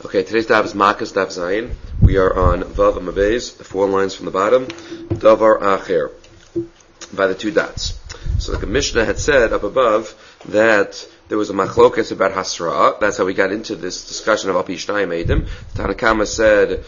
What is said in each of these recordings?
Okay, today's daf is Makas Daf Zayin. We are on Vav Amabez, 4 lines from the bottom. Davar Acher, by the 2 dots. So like the Mishnah had said up above that there was a machlokas about Hasra. That's how we got into this discussion of Al Pi Shnayim Eidim. Tanakama said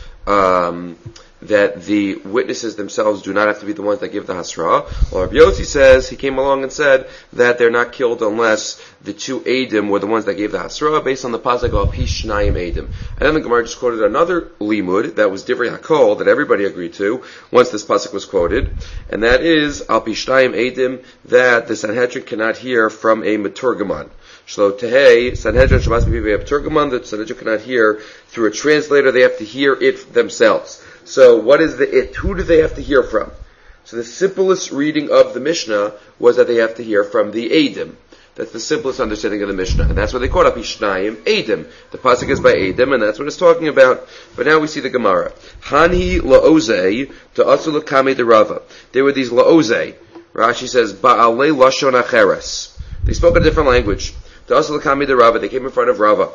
that the witnesses themselves do not have to be the ones that give the Hasra. Well, Rabbi Yossi says, he came along and said that they're not killed unless the 2 Eidim were the ones that gave the Hasra, based on the pasuk of Al Pi Shnayim Eidim. And then the Gemara just quoted another limud that was Divrei HaKol, that everybody agreed to, once this pasuk was quoted, and that is Al Pi Shnayim Eidim, that the Sanhedrin cannot hear from a Meturgaman. Shlo Tehei, Sanhedrin Shabbos B'Pei Meturgaman, the Sanhedrin cannot hear through a translator, they have to hear it themselves. So what is the it? Who do they have to hear from? So the simplest reading of the Mishnah was that they have to hear from the Eidim. That's the simplest understanding of the Mishnah. And that's what they call Al Pi Shnayim Eidim. The pasuk is by Eidim, and that's what it's talking about. But now we see the Gemara. Hanhi la'ozei ta'asu l'kamei derava. There were these la'ozei. Rashi says, ba'alei lashon acheres. They spoke a different language. Ta'asu l'kamei derava. They came in front of Rava.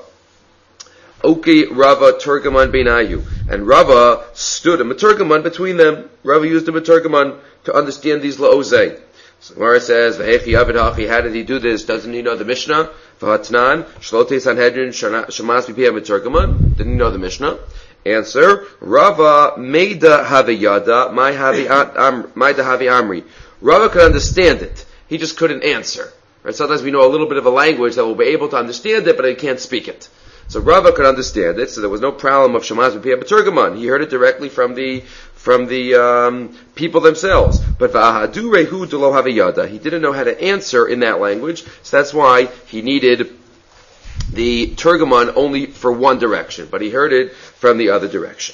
Okay, Rava Turgaman Beinayu. And Rava stood a Meturgaman between them. Rava used a Meturgaman to understand these la'ozei. So Gemara says, V'hechi avid hachi, how did he do this? Doesn't he know the Mishnah? V'hatnan, Shlote Sanhedrin, Shamas B'pei Meturgaman. Didn't he know the Mishnah? Answer, Rava Meida Haviyada, Maida Havi Amri. Rava could understand it. He just couldn't answer. Right? Sometimes we know a little bit of a language that we'll be able to understand it, but I can't speak it. So Rava could understand it, so there was no problem of Shamas B'pei Meturgaman. He heard it directly from the people themselves. But V'ahadu Rehu D'lo Haviyada, he didn't know how to answer in that language, so that's why he needed the Turgaman only for one direction, but he heard it from the other direction.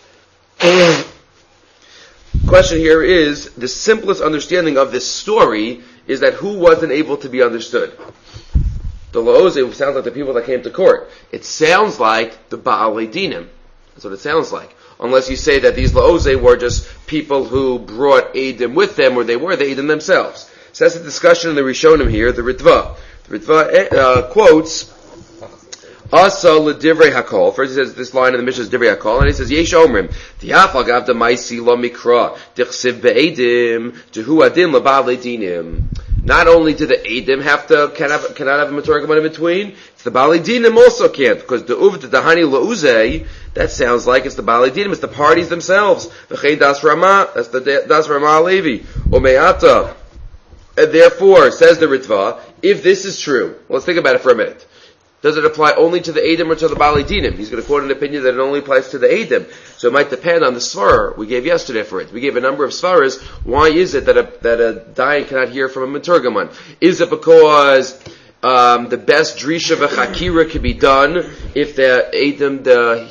Question here is, the simplest understanding of this story is that who wasn't able to be understood? The la'ozei sounds like the people that came to court. It sounds like the Ba'alei Dinim. That's what it sounds like. Unless you say that these la'ozei were just people who brought Eidim with them, or they were the Eidim themselves. So that's the discussion in the Rishonim here, the Ritva. The Ritva quotes, Asa l'divrei hakol. First he says this line in the Mishnah is divrei hakol, and he says Yesh omrim Tiafal gav damaisi lo mikra dichsiv be'edim tehu adim leba'alei dinim. Not only do the Eidim cannot have a Meturgaman in between, it's the Ba'alei Dinim also can't, because the Uvd Dahani La'uzei, that sounds like it's the Ba'alei Dinim, it's the parties themselves. V'chei Das Ramah, that's the Das Ramah Levi. Omeata. And therefore, says the Ritva, if this is true, let's think about it for a minute. Does it apply only to the Eidim or to the Ba'alei Dinim? He's going to quote an opinion that it only applies to the Eidim. So it might depend on the Svara we gave yesterday for it. We gave a number of Svaras. Why is it that a Dayan cannot hear from a Meturgaman? Is it because the best Drisha v'Chakira can be done if the Eidim,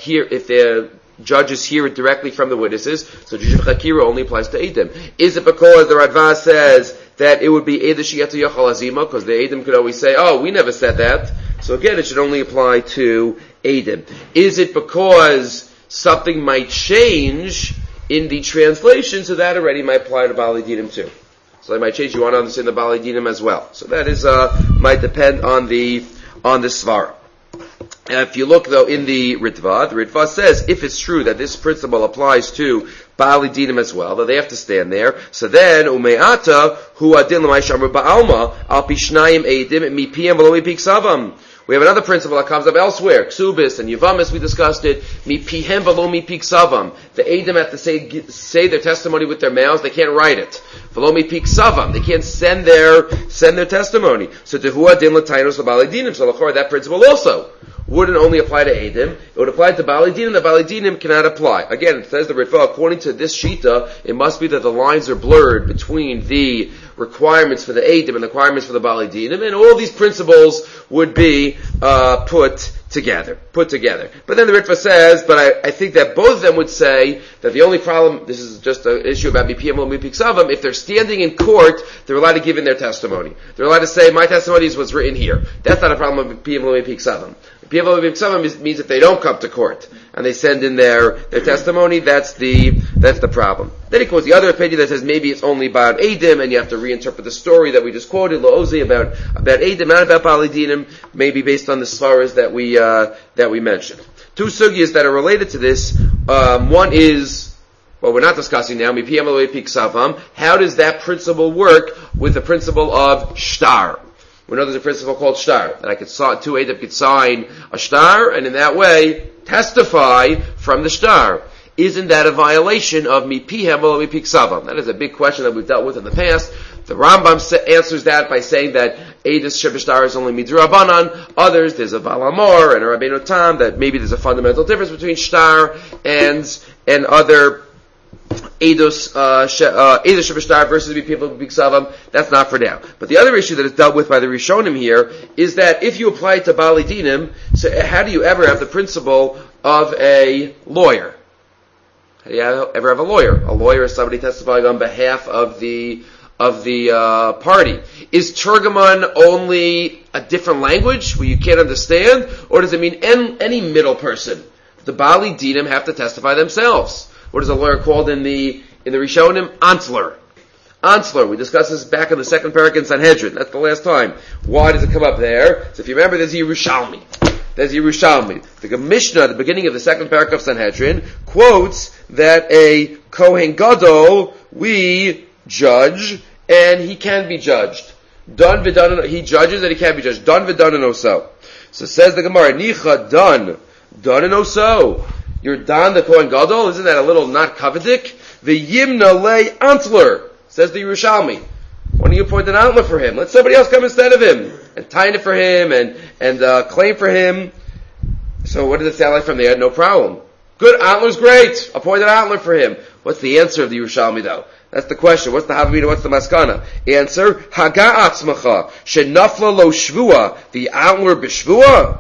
if the judges hear it directly from the witnesses? So Drisha v'Chakira only applies to Eidim. Is it because the Radva says that it would be Eidah Shiyatu Yachal Azima, because the Eidim could always say, oh, we never said that. So again, it should only apply to Eidim. Is it because something might change in the translation, so that already might apply to Ba'alei Dinim too? So they might change, you want to understand the Ba'alei Dinim as well. So that is, might depend on the Svara. If you look though in the Ritva says, if it's true that this principle applies to Ba'alei Dinim as well, that they have to stand there, so then, Ume'ata, hu adin l'may shamru ba'alma, al pi shnayim eidim, mi piyam v'lo mi pi ksavam. We have another principle that comes up elsewhere. Ksubis and Yevamis, we discussed it. Mi pihem v'lo mi pi ksavam. The eidim have to say their testimony with their mouths, they can't write it. V'lo mi pi ksavam. They can't send their testimony. So tehu adin l'tainos l'ba'alei dinim. So that principle also wouldn't only apply to Eidim, it would apply to Ba'alei Dinim. The Ba'alei Dinim cannot apply. Again, it says the Ritva, according to this Shita, it must be that the lines are blurred between the requirements for the Eidim and the requirements for the Ba'alei Dinim, and all these principles would be put together. But then the Ritva says, but I think that both of them would say that the only problem, this is just an issue about BPM or Mipiksavam, if they're standing in court, they're allowed to give in their testimony. They're allowed to say, my testimony is what's written here. That's not a problem of BPM or Mipiksavam. Piyam Ksavim means if they don't come to court and they send in their testimony, that's the problem. Then he quotes the other opinion that says maybe it's only about Eidim and you have to reinterpret the story that we just quoted, Lo'ozi, about Eidim, not about Bali Dinim, maybe based on the svaras that we mentioned. Two sugyas that are related to this. One is, well, we're not discussing now, how does that principle work with the principle of shtar? We know there's a principle called shtar, that two Eidim could sign a shtar, and in that way, testify from the shtar. Isn't that a violation of mipihem v'lo mipi ksavam? That is a big question that we've dealt with in the past. The Rambam answers that by saying that Eidus Shebishtar is only midrabanan. Others, there's a Valamor and a Rabbeinu Tam, that maybe there's a fundamental difference between shtar and other Eidos Shebishtar versus Mipihem B'Ksavam. That's not for now. But the other issue that is dealt with by the Rishonim here is that if you apply it to Bali Dinim, so how do you ever have the principle of a lawyer? How do you ever have a lawyer? A lawyer is somebody testifying on behalf of the party. Is Turgaman only a different language where you can't understand, or does it mean any middle person? The Bali Dinim have to testify themselves. What is a lawyer called in the Rishonim? Antler. Antler. We discussed this back in the second parak in Sanhedrin. That's the last time. Why does it come up there? So if you remember, there's Yerushalmi. The Mishnah at the beginning of the second parak of Sanhedrin quotes that a Kohen Gadol we judge and he can be judged. He judges and he can be judged. Done v'done and oso. So says the Gemara, Nicha done and oso. You're Don the Kohen Gadol? Isn't that a little not covetic? The Yimna lay Antler, says the Yerushalmi. Why don't you appoint an Antler for him? Let somebody else come instead of him and tie it for him and claim for him. So what does it sound like from there? No problem. Good, Antler's great. Appoint an Antler for him. What's the answer of the Yerushalmi though? That's the question. What's the Havamina? What's the Maskana? Answer, Haga atzmacha, shenafla lo shvua, the Antler b'shvua?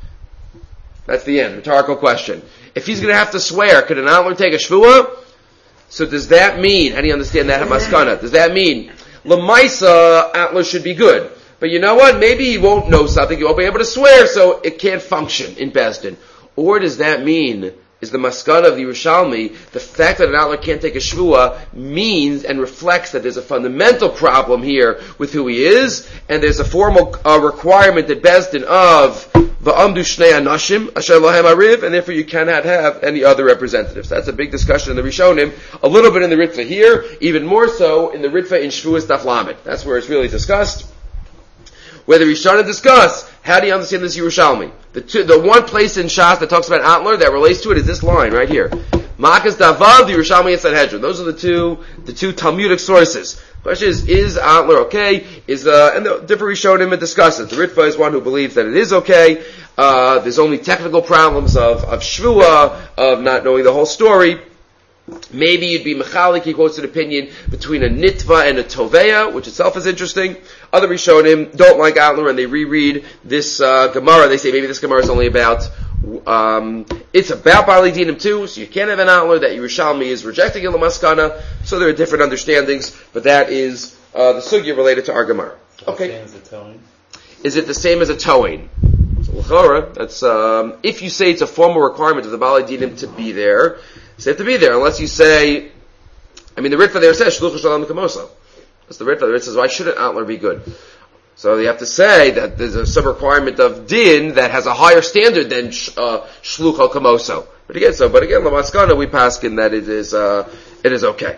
That's the end. Rhetorical question. If he's going to have to swear, could an Antler take a shvua? So does that mean, how do you understand that Maskana? Does that mean, Lamaisa, Antler should be good. But you know what? Maybe he won't know something, he won't be able to swear, so it can't function in Besdin. Or does that mean, is the Maskana of the Yerushalmi, the fact that an Antler can't take a shvua means and reflects that there's a fundamental problem here with who he is, and there's a formal requirement that Besdin of V'amdu shnei anashim asher lohem ariv, and therefore you cannot have any other representatives. That's a big discussion in the Rishonim, a little bit in the Ritva here, even more so in the Ritva in Shvuas Daf Lamed. That's where it's really discussed. Where the Rishonim discuss, how do you understand this Yerushalmi? The one place in Shas that talks about Antler that relates to it is this line right here. Makas Davav, the Yerushalmi and Sanhedrin. Those are the two Talmudic sources. The question is Antler okay? And the different Rishonim discuss it. The Ritva is one who believes that it is okay. There's only technical problems of Shvua, of not knowing the whole story. Maybe you'd be mechalik, he quotes an opinion between a nitva and a toveya, which itself is interesting. Other Rishonim don't like Antler and they reread this Gemara. They say maybe this Gemara is only about it's about Bali Dinim too, so you can't have an Antler, that Yerushalmi is rejecting in the Maskana. So there are different understandings, but that is the sugya related to our Gemara. Okay. Is it the same as a towing? So l'chora, that's if you say it's a formal requirement of the Bali Dinim to be there, so they have to be there, unless you say, the Ritva there says Shluch Shalom Kamoso. That's the Ritva. The Ritva says, why shouldn't Antler be good? So you have to say that there's some requirement of din that has a higher standard than Shluch Kamoso. But again, Lamaskana, we paskin that it is okay.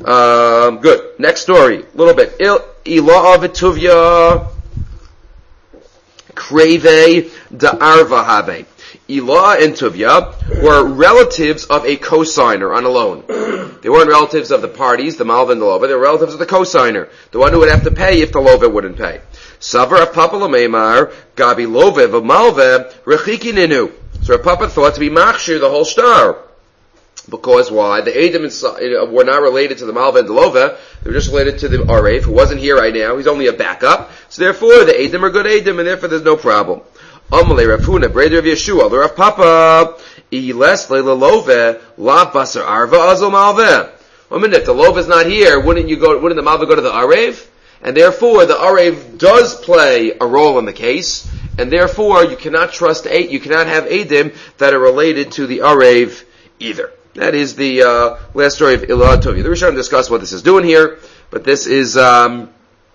Good. Next story, a little bit. Ilah V'Tuvya Kreve Da'arva Have. Ilah and Tuvya were relatives of a cosigner on a loan. They weren't relatives of the parties, the Malva and the Lova. They were relatives of the cosigner, the one who would have to pay if the Lova wouldn't pay. Savar of Papa Lameimar, Gabi Love of Malva, Rechiki Ninu. So Rav Papa thought to be machshir the whole star. Because why? The Eidim were not related to the Malva and the Lova. They were just related to the Arev, who wasn't here right now. He's only a backup. So therefore, the Eidim are good Eidim, and therefore there's no problem. Amalei Rav Huna, brother of Yeshua, the Rav Papa, Iles Leila Love, La Basar Arva Azul Malva. One minute, if the Lova is not here, wouldn't the Malva go to the Arev? And therefore, the Arev does play a role in the case, and therefore you cannot you cannot have Eidim that are related to the Arev either. That is the last story of Ilah Tovia. The Rishonim discuss what this is doing here, but this is the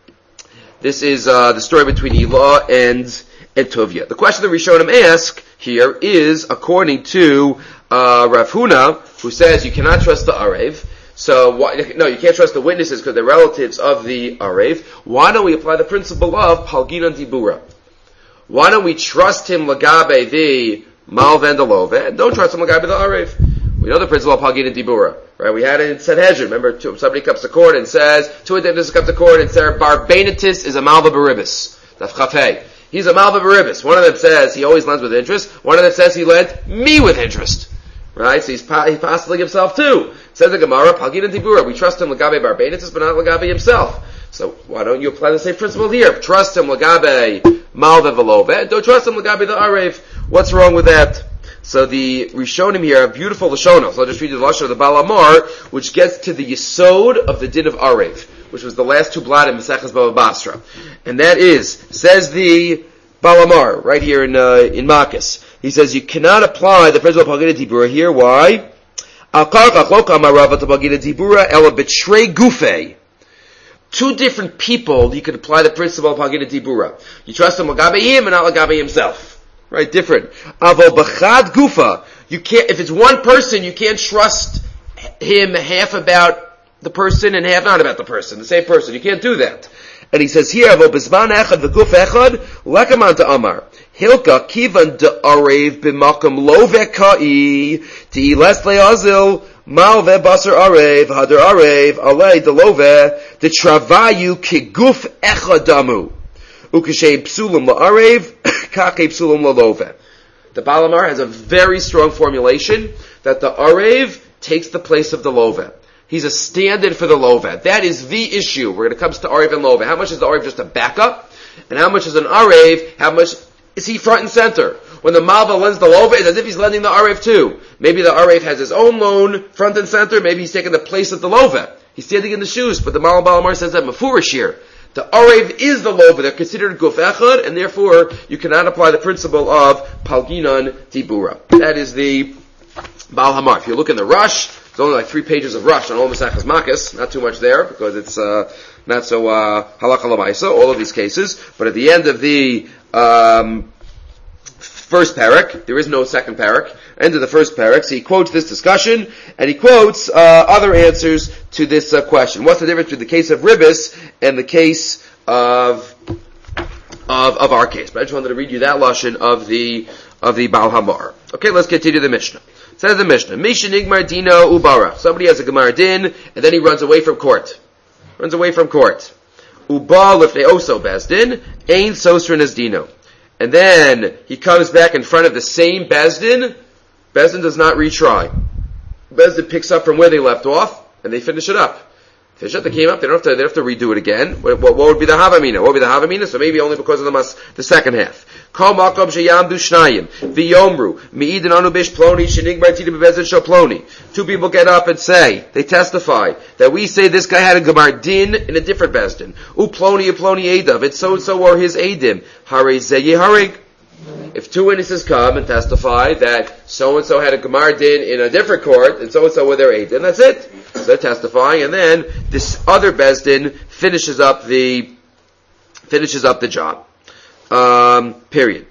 story between Ilah and Tovia. The question the Rishonim ask here is, according to Rav Huna, who says you cannot trust the Arev. You can't trust the witnesses because they're relatives of the Arev. Why don't we apply the principle of Palginan Dibura? Why don't we trust him Lagabe the Malv and the Love, and don't trust him Lagabe the Arev? We know the principle of Palginan Dibura, right? We had it in Sanhedrin. Remember, somebody comes to court and says, two witnesses come to court and say, Barbanitis is a Malva Baribis. That's Chafei. He's a Malva Baribis. One of them says he always lends with interest. One of them says he lent me with interest. Right? So he's possibly himself too. Says the Gemara, Palgin and Tibura. We trust him Lagabe Barbanitis, but not Lagabe himself. So why don't you apply the same principle here? Trust him Lagabe Malve Velove. Don't trust him Lagabe the Arev. What's wrong with that? So the Rishonim here have beautiful Lashonos. I'll just read you the Lashon of the Baal Amar, which gets to the Yesod of the Din of Arev, which was the last two blot in Maseches Bava Basra. And that is, says the Baal Amar, right here in Makis. He says you cannot apply the principle of Palgin Dibura here. Why? Two different people, you could apply the principle of Palgin Dibura. You trust him Lagabe him and not Lagabe himself. Right, different. Avo b'chad gufa. You can't, if it's one person, you can't trust him half about the person and half not about the person, the same person. You can't do that. And he says here, Avo b'zman echad v'guf echad, lekaman ta'amar. Hilka kivan da'arev b'makam lo ve'ka'i, ti'i les le'azil, mal ve'basar arev, hadar arev, alei de'love, de'travayu kiguf echadamu. Ukashem psulim la'arev, kakei psulim la'love. The Baal Amar has a very strong formulation that the arev takes the place of the love. He's a stand-in for the love. That is the issue when it comes to arev and love. How much is the arev just a backup? And how much is an arev? How much is he front and center? When the Malva lends the love, it's as if he's lending the arev too. Maybe the arev has his own loan, front and center. Maybe he's taking the place of the love. He's standing in the shoes, but the Baal Amar says that mafurish here. The arev is the lova. They're considered guf echad, and therefore you cannot apply the principle of palginan dibura. That is the Baal Hamar. If you look in the Rush, there's only like 3 pages of Rush on all Masechas Makos. Not too much there because it's not so halakha l'maisa. All of these cases, but at the end of the first parak, there is no second parak. End of the first parak, so he quotes this discussion, and he quotes other answers to this question. What's the difference between the case of Ribis and the case of our case? But I just wanted to read you that lashon of the Baal Hamar. Okay, let's continue the Mishnah. It says the Mishnah, Misha Nigmar Dino Ubara. Somebody has a Gemar Din, and then he runs away from court. Uba Lifnei Oso Bezdin, Ein Sosrin as Dino. And then he comes back in front of the same Bezdin. Bezdin does not retry. Bezdin picks up from where they left off, and they finish it up. They came up, they don't have to redo it again. What would be the Havamina? What would be the Havamina? So maybe only because of the second half. Kol makom sheyamdu shnayim v'yomru mi'idin anu bish ploni shenigmar tida b'bezdin shel ploni. Two people get up and say, they testify that we say this guy had a gemar din in a different bezdin. U ploni edav. It's so and so or his edim. Harei zeh yeharig. If two witnesses come and testify that so and so had a gemar din in a different court and so were their edim, that's it. So they're testifying, and then this other bezdin finishes up the job. Period.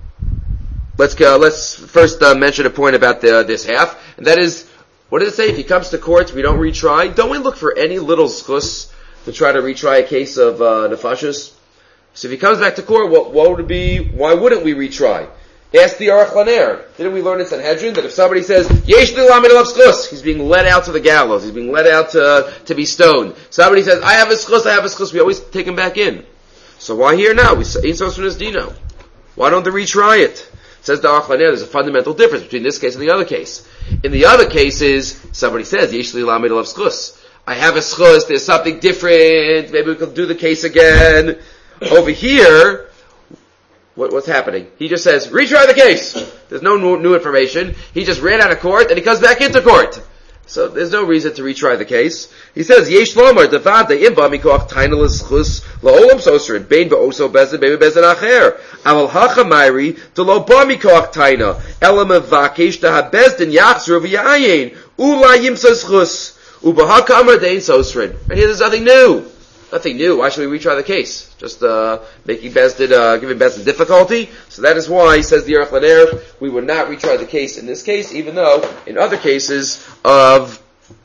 Let's first mention a point about this half, and that is, what does it say? If he comes to court, we don't retry. Don't we look for any little schus to try to retry a case of nefashos? So if he comes back to court, what would it be? Why wouldn't we retry? Ask the Aruch Laner. Didn't we learn in Sanhedrin that if somebody says, Yesh li lamed alav schus, he's being led out to the gallows, he's being led out to be stoned. Somebody says, I have a schus, we always take him back in. So why here now? We say, Dino. Why don't they retry it? Says the Aruch Laner, there's a fundamental difference between this case and the other case. In the other cases, somebody says, Yesh li lamed alav schus. I have a schus, there's something different, maybe we could do the case again. Over here, what's happening? He just says, retry the case. There's no new information. He just ran out of court and he comes back into court. So there's no reason to retry the case. He says, Yesh lomar devada imba mikoach taina l'schus la'olam sosrin bein ba'oso bezin bein bezin acher aval hachamayri to lo ba mikoach taina elam avakesh to habezdin yachzru v'yayin ula yimsa schus ubahaka amar dein sosrin. And here there's nothing new. Nothing new. Why should we retry the case? Just making Bezdin, giving Bezdin difficulty. So that is why, says the Aruch LaNer, we would not retry the case in this case, even though in other cases of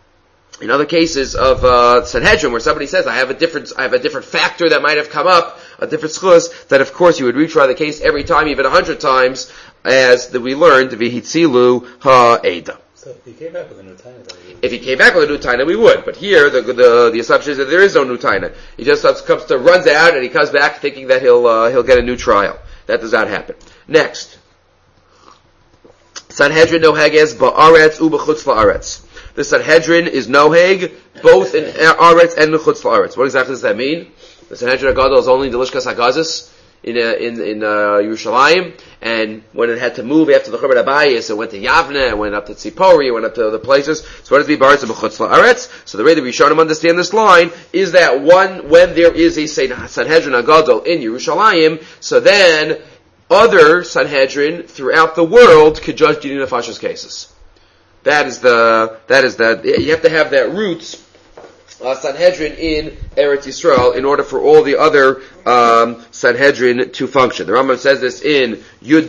Sanhedrin, where somebody says, I have a different factor that might have come up, a different schus, that of course you would retry the case every time, even 100 times, as that we learned, v'hitzilu ha'eda. So if he came back with a new taina, if he came back with a new taina, we would. But here, the assumption is that there is no new taina. He just runs out and he comes back thinking that he'll get a new trial. That does not happen. Next, Sanhedrin noheges ba'aretz u'b'chutz la'aretz. The Sanhedrin is noheg both in aretz and chutz la'aretz. What exactly does that mean? The Sanhedrin Agadol is only in the Lishkas Hagazis in Yerushalayim, and when it had to move after the Churban Abayis, it went to Yavne, it went up to Tzipori, it went up to other places. So what does it mean, Baretz B'chutz La'aretz? So the way that Rishonim understand this line is that when there is a Sanhedrin Agadol in Yerushalayim, so then other Sanhedrin throughout the world could judge Dinin Nefashos cases. That is you have to have that roots Sanhedrin in Eretz Yisrael in order for all the other Sanhedrin to function. The Rambam says this in Yud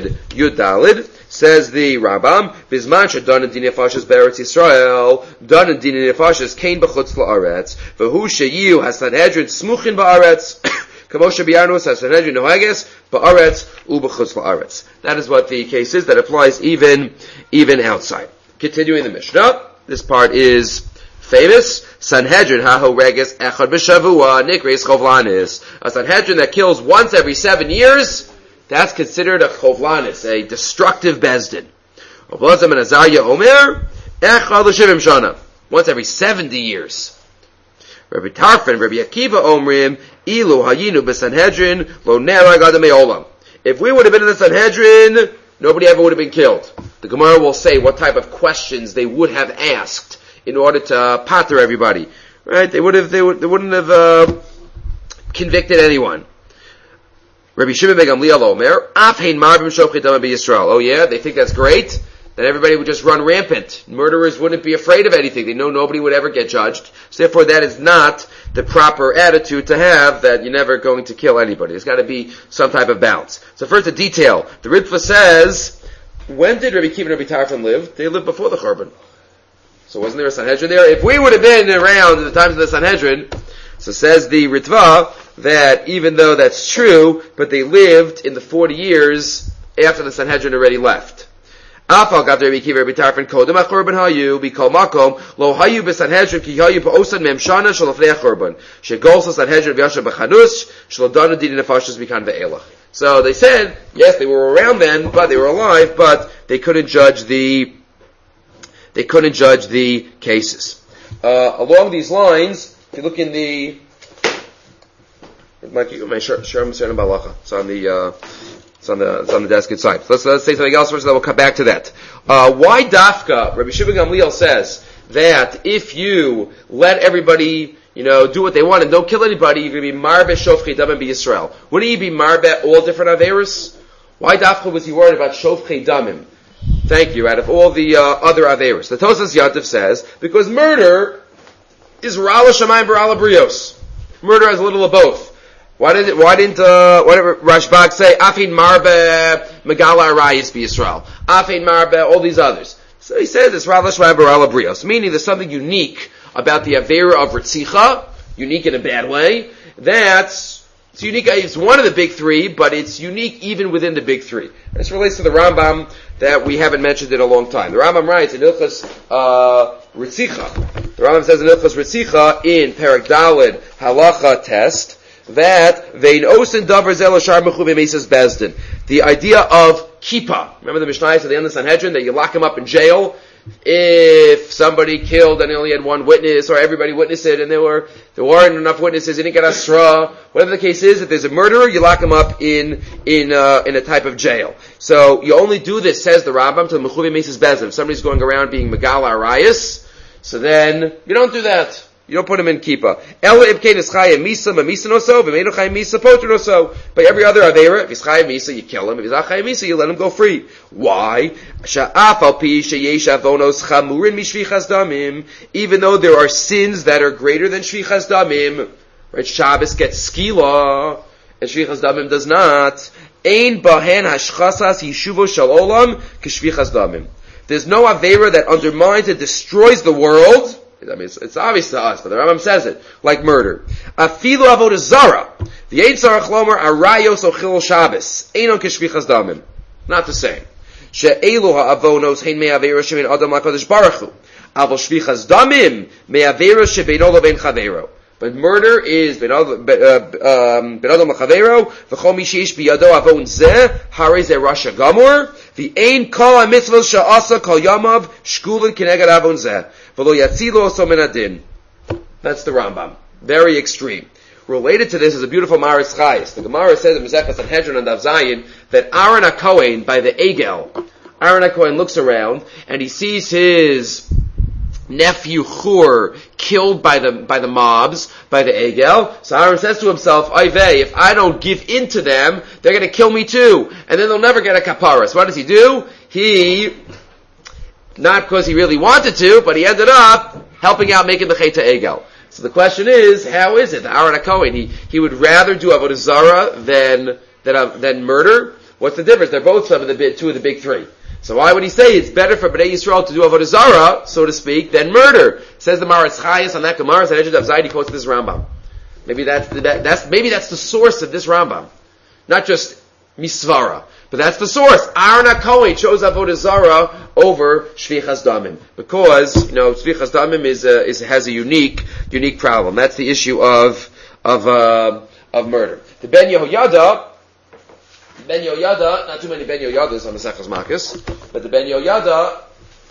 Dalid. Says the Rambam, Bizman she'danan din nefashos be'eretz Yisrael, danan din nefashos kain b'chutz la'aretz, v'hu sheyiu haSanhedrin smuchin ba'aretz, kamo she'bi'arnu haSanhedrin nohages ba'aretz u'b'chutz la'aretz. That is what the case is. That applies even outside. Continuing the Mishnah, this part is famous. Sanhedrin ha-horeges echad b'shavua nikreis chovlanis. A Sanhedrin that kills once every 7 years, that's considered a chovlanis, a destructive bezdin. Oblazam and Azariah Omer echad l'shivim shana. Once every 70 years. Rabbi Tarfon, Rabbi Akiva Omrim ilu hayinu b'Sanhedrin lo nerag adam me'olam. If we would have been in the Sanhedrin, nobody ever would have been killed. The Gemara will say what type of questions they would have asked in order to pater everybody, right? They wouldn't have convicted anyone. Rabbi Shimon ben Gamliel Omer, Afhein marbim shofchei damim b'Yisrael. Oh yeah, they think that's great. Then everybody would just run rampant. Murderers wouldn't be afraid of anything. They know nobody would ever get judged. So therefore, that is not the proper attitude to have. That you're never going to kill anybody. There's got to be some type of balance. So first, a detail. The Ritva says, when did Rabbi Akiva and Rabbi Tarfon live? They lived before the Churban. So wasn't there a Sanhedrin there? If we would have been around at the times of the Sanhedrin, so says the Ritva, that even though that's true, but they lived in the 40 years after the Sanhedrin already left. Afal gav Rabbi Akiva Rabbi Tarfon kodem ha'churban hayu b'kol makom lo hayu b'Sanhedrin ki hayu b'osan memshana shel lefnei ha'churban shegolsa Sanhedrin v'yashav b'chanus shel danu din nefashos mikan ve'elach. So they said, yes, they were around then, but they were alive, but they couldn't judge the cases. Along these lines, if you look in the my Sharm Sharm Balacha, it's on the desk inside. So let's say something else first, and then we'll come back to that. Why Dafka? Rabbi Shimon Gamliel says that if you let everybody, do what they want and don't kill anybody, you're going to be marbe shofchei damim b'Yisrael. Wouldn't you be marbe all different averos? Why Dafka was he worried about shofchei damim? Thank you. Out of all the other averos, the Tosas Yantif says because murder is rala shamayim b'rala brios. Murder has a little of both. Why didn't Rashbag say afin marbe megala arayis b'Yisrael, afin marbe all these others? So he says it's rala shamayim b'rala brios, meaning there's something unique about the avera of Ritzicha, unique in a bad way. It's unique. It's one of the big three, but it's unique even within the big three. This relates to the Rambam that we haven't mentioned in a long time. The Rambam writes in Ilchas Ritzicha. The Rambam says in Ilchas Ritzicha in Perek Daled Halacha Test that vein osin davar zel shar mechu v'meisas bezdin. The idea of kippah. Remember the Mishnah at the end of the Sanhedrin that you lock him up in jail. If somebody killed and they only had one witness, or everybody witnessed it and there weren't enough witnesses, he didn't get asra, whatever the case is, if there's a murderer, you lock him up in a type of jail. So you only do this, says the Rambam, to the Mechuvi Mesis Bezin. If somebody's going around being Megala Arayas, so then you don't do that. You don't put him in kippah. Ela ibkein is chayim misa, mamisa noso, v'meinu chayim misa, poter noso. By every other avera, if he's chayim misa, you kill him. If he's not chayim misa, you let him go free. Why? Sha'af al pi sheyesh avonos chamurin mishvichas damim. Even though there are sins that are greater than shvichas damim, right? Shabbos gets skila, and shvichas damim does not. Ein bahen hashchasas yishuvo shel olam k'shvichas damim. There's no avera that undermines and destroys the world. I mean, it's obvious to us, but the Rambam says it, like murder. Afilu avodah zara. The Ein Sarach Lomer arayos ochil Shabbos. Einon k'shvichas damim. Not the same. She'elu ha'avonos hein me'avera she'bein adam la'kadosh baruch hu. Avol shvichas damim me'avera she'beino le'bein chavero. But murder is ben adam la'chavero v'chol mi sheish biyado avon zeh harei zeh rasha gamor v'ein kol ha'mitzvos she'asa kol yamav shkulin kineged avon zeh. That's the Rambam. Very extreme. Related to this is a beautiful Maris Chayes. The Gemara says in Masechah Sanhedrin and Daf Zayin that Aaron HaKohen by the Egel, Aaron HaKohen looks around and he sees his nephew Chur killed by the mobs, by the Egel. So Aaron says to himself, Oy vey, if I don't give in to them, they're going to kill me too. And then they'll never get a kapara. So what does he do? Not because he really wanted to, but he ended up helping out making the Cheta Egel. So the question is, how is it? Aaron HaKohen, he would rather do Avodah Zarah than murder? What's the difference? They're both two of the big three. So why would he say it's better for Bnei Yisrael to do Avodah Zarah, so to speak, than murder? Says the Maris Chayes on that Gemara, that Ejed of Zayd quotes this Rambam. Maybe that's the source of this Rambam. Not just Misvara. But that's the source. Aaron HaKohen chose Avodah Zarah over Shvichas Damim. Because, Shvichas Damim has a unique problem. That's the issue of murder. The Ben Yehoyada, not too many Ben Yehoyadas on the Masechas Makos, but the Ben Yehoyada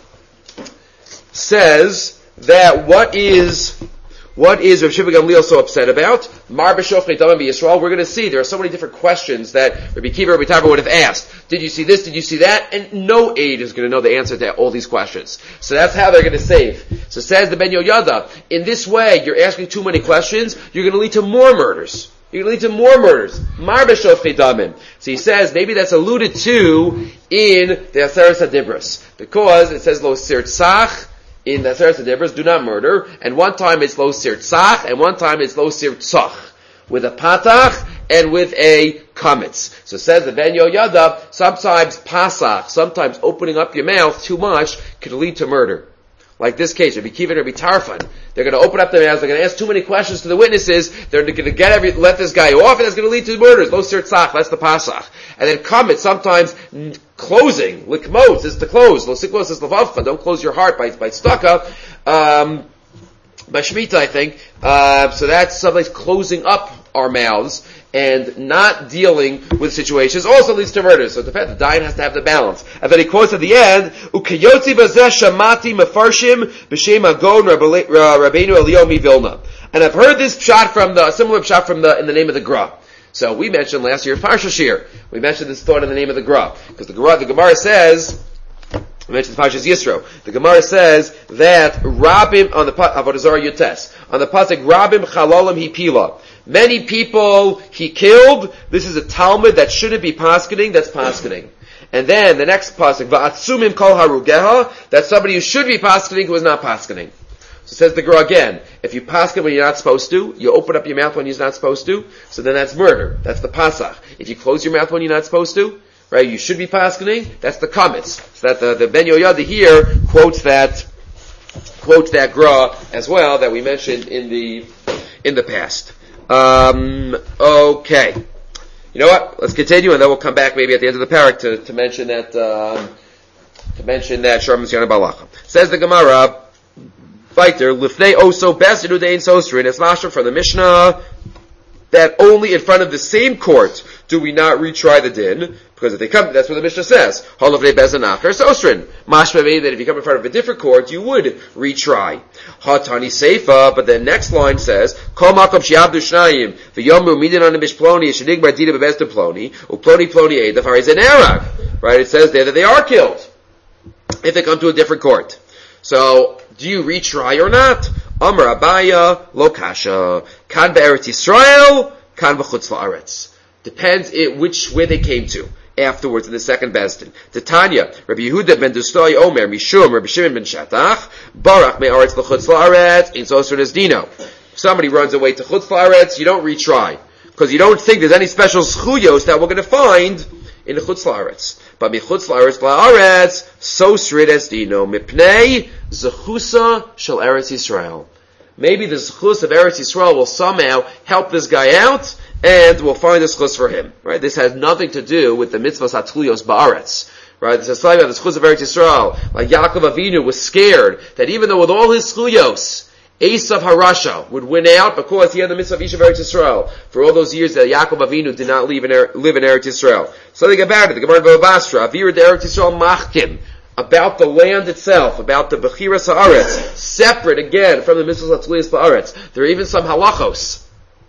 says that what is Rav Shimon Gamliel so upset about? Mar b'shofnei damim b'Yisrael. We're going to see there are so many different questions that Rabbi Kiva, Rabbi Tarfon would have asked. Did you see this? Did you see that? And no aide is going to know the answer to all these questions. So that's how they're going to save. So says the Ben Yehoyada, in this way, you're asking too many questions, you're going to lead to more murders. You're going to lead to more murders. Mar b'shofnei damim. So he says, maybe that's alluded to in the Aseret HaDibros. Because it says, Lo sirtzach, in the Aseret HaDibros, do not murder, and one time it's Lo sirtzach, and one time it's Lo sirtzach, with a patach, and with a kametz. So says the Ben Yehoyada, sometimes pasach, sometimes opening up your mouth too much, can lead to murder. Like this case, Rabbi Kiva and Rabbi Tarfon, they're going to open up their mouths, they're going to ask too many questions to the witnesses, they're going to let this guy off, and that's going to lead to murders. Lo sirtzach, that's the pasach. And then kametz, sometimes closing, likmos is to close, lo siklos is lavavcha, don't close your heart by staka, by Shemitah, I think. So that's somebody's closing up our mouths and not dealing with situations also leads to murder. So it depends. The dayan has to have the balance. And then he quotes at the end, "Ukayotzi bazeh shamati mefarshim b'shem Agon Rabbeinu Eliyahu Vilna." And I've heard this pshat similar pshat in the name of the Gra. So we mentioned last year Parsha Shir. We mentioned this thought in the name of the Gra because the Gemara says. We mentioned Parshas Yisro. The Gemara says that Rabim on the Avodah Zarah Yutes on the pasuk Rabim Chalolim Hipila. Many people he killed. This is a Talmud that shouldn't be paskening. That's paskening. And then the next pasuk Va'atsumim Kol Harugeha. That's somebody who should be paskening who is not paskening. So says the Gemara again. If you pasken when you're not supposed to, you open up your mouth when you're not supposed to. So then that's murder. That's the pasach. If you close your mouth when you're not supposed to. Right, you should be paskening. That's the kametz. So that the Ben Yehoyada here quotes that gra as well that we mentioned in the past. Okay, you know what? Let's continue, and then we'll come back maybe at the end of the parak to mention that Sharmas Yana Balacha. Says the Gemara, fighter lifnei oso best inudein sosrin. It's mashma from the Mishnah that only in front of the same court do we not retry the din. Because if they come, that's what the Mishnah says. Holovnei bezin acher sosrin. Mashma means that if you come in front of a different court, you would retry. Hatani seifa, but the next line says, Kol makom shiabdu shnayim, v'yomu midin on bish ploni, shenig bardida bebezda ploni, uploni ploni eid, is an erag. Right? It says there that they are killed if they come to a different court. So, do you retry or not? Amar Abaya, lo kasha. Kan be'eretz Yisrael, kan b'chutz la'aretz. Depends where they came to afterwards in the second Bezdin. Tanya, Rabbi Yehuda ben Dustoi Omer, Mishum, Rabbi Shimon ben Shatach, Barach me'aretz l'chutz la'aretz, in Zosur Nezdino. If somebody runs away to chutz la'aretz, you don't retry. Because you don't think there's any special schuyos that we're going to find in the chutz la'aretz. But michutz la'aretz la'aretz, Zosur Nezdino, mipnei zechusa shel Eretz Yisrael. Maybe the zechus of Eretz Yisrael will somehow help this guy out, and we'll find a zechus for him. Right? This has nothing to do with the mitzvahs hatluyos ba'aretz. Right? This is talking about the zechus of Eretz Yisrael. Like Yaakov Avinu was scared that even though with all his zechuyos, Esav Harasha would win out because he had the mitzvah of Eretz Yisrael for all those years that Yaakov Avinu did not live in Eretz Yisrael. Something about it. The Gemara in Bava Basra, Avir de Eretz Yisrael machkim. About the land itself, about the Bechiras Haaretz, separate again from the Mitzvahs Hatzliyas Ba'aretz. There are even some halachos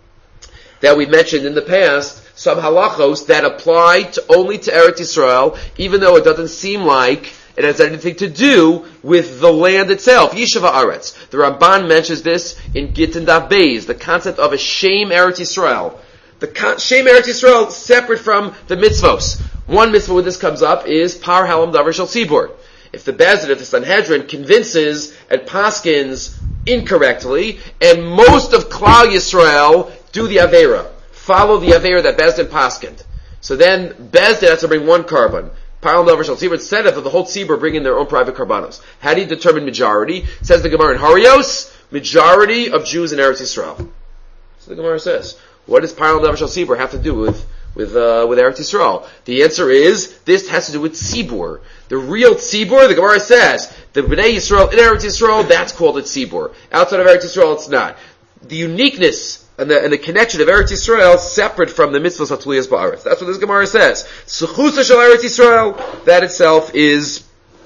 that we mentioned in the past, some halachos that apply only to Eretz Yisrael, even though it doesn't seem like it has anything to do with the land itself. Yishuv Haaretz. The Ramban mentions this in Gittin Daf Beis, the concept of a Shem Eretz Yisrael. The Shem Eretz Yisrael separate from the mitzvos. One mitzvah when this comes up is Par Halam Davar Shel Tzibur. If the Bezdin, if the Sanhedrin convinces and paskins incorrectly, and most of Klal Yisrael do the Aveira, follow the Aveira that Bezdin paskined. So then Bezdin has to bring one carbon. Par Halam Davar Shel Tzibur, instead of the whole Tzibur bringing their own private karbanos. How do you determine majority? Says the Gemara in Harios, majority of Jews in Eretz Yisrael. So the Gemara says, what does Par Halam Davar Shel Tzibur have to do with Eretz Yisrael? The answer is, this has to do with Tzibur. The real Tzibur, the Gemara says, the Bnei Yisrael in Eretz Yisrael, that's called a Tzibur. Outside of Eretz Yisrael, it's not. The uniqueness and the connection of Eretz Yisrael separate from the mitzvahs hatluyas ba'aretz. That's what this Gemara says. Sechusa shel Eretz Yisrael, that itself is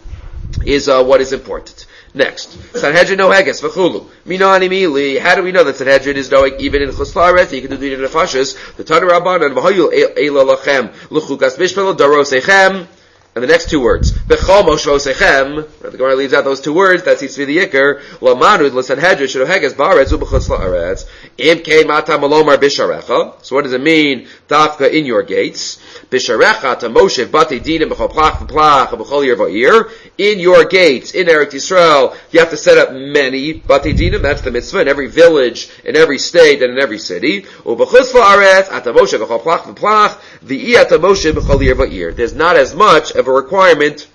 what is important. Next, Sanhedrin noheges v'chulu. Mino animili. How do we know that Sanhedrin is knowing even in chutz la'aretz? You can do the nefashis. The Tanu Rabbanan v'hoyu eila lachem l'chukas mishpelo darosechem. And the next two words, Bechol Moshvosechem, the Gemara leaves out those two words, that seems to be the Yikr, L'manud l'Sanhedrin shenoheges ba'aretz u'b'chutz la'aretz, im kei mata malomar bisharecha. So what does it mean, dafka in your gates? Bisharecha ta Moshe bati dinim b'chol plach v'plach b'chol yir v'ir. In your gates, in Eretz Yisrael, you have to set up many bati dinim, that's the mitzvah, in every village, in every state, and in every city. U'b'chutz la'aretz, ata Moshe b'chol plach v'plach, v'i ata Moshe b'chol yir v'ir. There's not as much of a requirement